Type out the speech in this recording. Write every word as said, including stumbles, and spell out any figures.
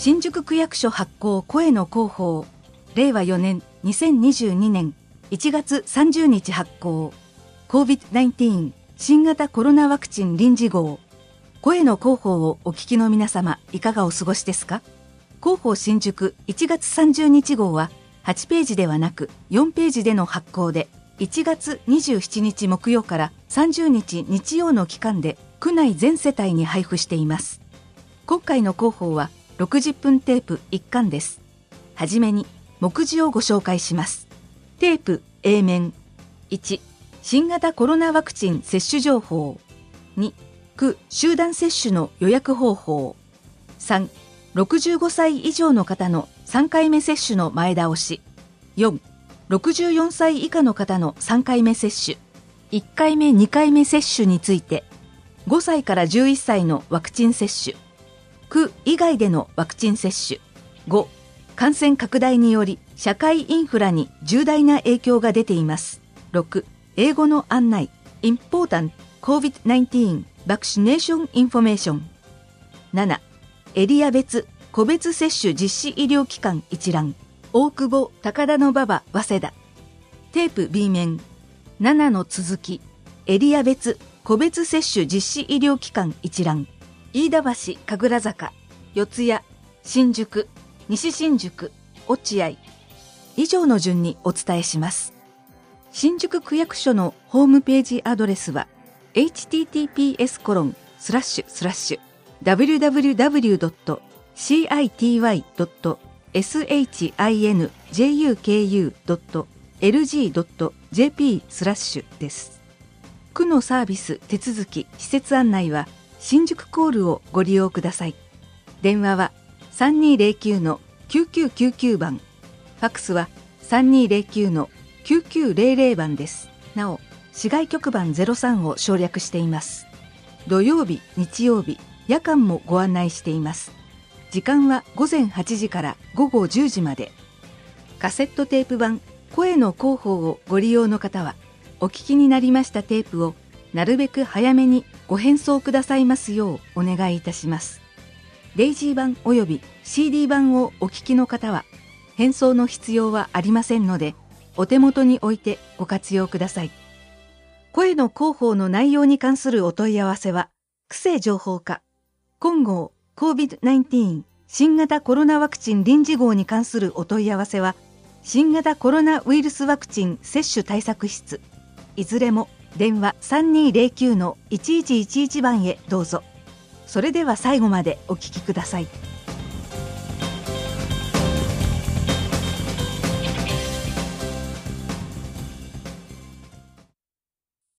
新宿区役所発行声の広報、れいわよねんにせんにじゅうにねんいちがつさんじゅうにち発行 コービッドナインティーン 新型コロナワクチン臨時号。声の広報をお聞きの皆様、いかがお過ごしですか？広報新宿いちがつさんじゅうにち号ははちページではなくよんページでの発行で、いちがつにじゅうしちにち木曜からさんじゅうにち日曜の期間で区内全世帯に配布しています。今回の広報はろくじゅっぷんテープいっかんです。はじめに目次をご紹介します。テープ A 面。いち、新型コロナワクチン接種情報。に、区集団接種の予約方法。さん、ろくじゅうごさい以上の方のさんかいめ接種の前倒し。よん、ろくじゅうよんさい以下の方のさんかいめ接種。いっかいめにかいめ接種について。ごさいからじゅういっさいのワクチン接種。区以外でのワクチン接種。ご、感染拡大により社会インフラに重大な影響が出ています。ろく、英語の案内。Important コービッドナインティーン Vaccination Information。なな、エリア別、個別接種実施医療機関一覧。大久保、高田馬場、早稲田。テープ B 面。ななの続き。エリア別、個別接種実施医療機関一覧。飯田橋、神楽坂、四谷、新宿、西新宿、落合。以上の順にお伝えします。新宿区役所のホームページアドレスは エイチティーティーピーエスコロンスラッシュスラッシュダブリューダブリューダブリュードットシーアイティーワイドットエスエイチアイエヌジェイユーケーユードットエルジードットジェーピースラッシュです。区のサービス、手続き、施設案内は新宿コールをご利用ください。電話はさんにーぜろきゅうのきゅうきゅうきゅうきゅうばん、ファックスはさんにーぜろきゅうのきゅうきゅうぜろぜろばんです。なお、市外局番ゼロさんを省略しています。土曜日、日曜日、夜間もご案内しています。時間はごぜんはちじからごごじゅうじまで。カセットテープ版声の広報をご利用の方は、お聞きになりましたテープをなるべく早めにご返送くださいますようお願いいたします。デイジー版および シーディー 版をお聞きの方は、返送の必要はありませんので、お手元に置いてご活用ください。声の広報の内容に関するお問い合わせは、区政情報課、金号 コービッドナインティーン 新型コロナワクチン臨時号に関するお問い合わせは、新型コロナウイルスワクチン接種対策室、いずれも電話さんにーぜろきゅうのいちいちいちいちばんへどうぞ。それでは最後までお聞きください。